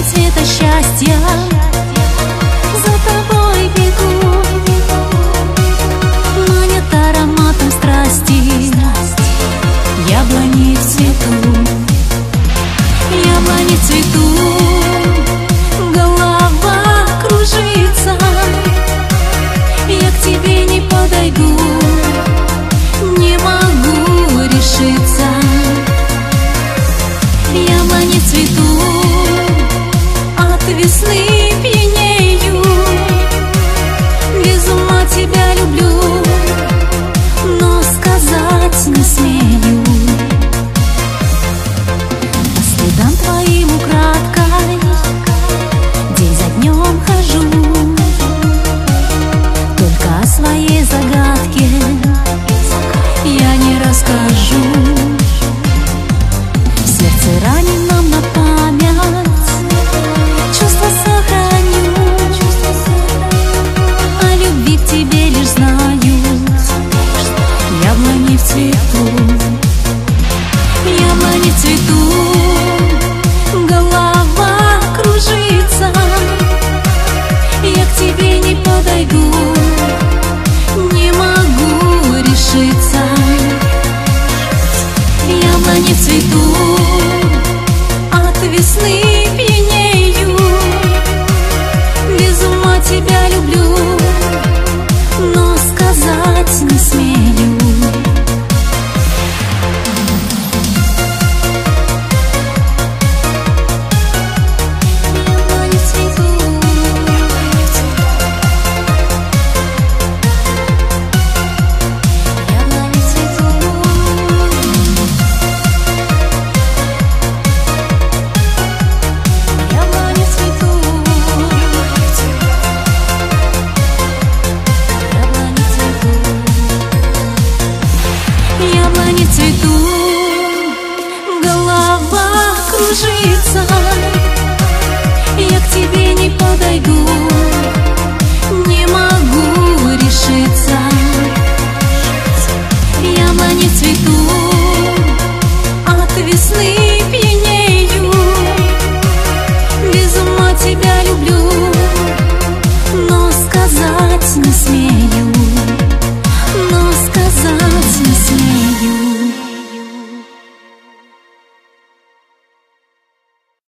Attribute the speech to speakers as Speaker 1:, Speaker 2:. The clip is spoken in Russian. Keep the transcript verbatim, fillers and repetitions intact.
Speaker 1: цвета счастья, за тобой бегу, манят ароматом страсти. Яблони в цвету, яблони в цвету, голова кружится. Я к тебе не подойду, не могу решиться. Яблони в цвету, от весны пьянею, без ума тебя люблю, но сказать не смею. По следам твоим украдкой день за днем хожу, только о своей загадке я не расскажу. Сердце раненом на память чувства сохраню, о любви к тебе лишь знаю. Яблони в цвету, яблони в цвету, голова кружится. Я к тебе не подойду, не могу решиться. Яблони в цвету, от весны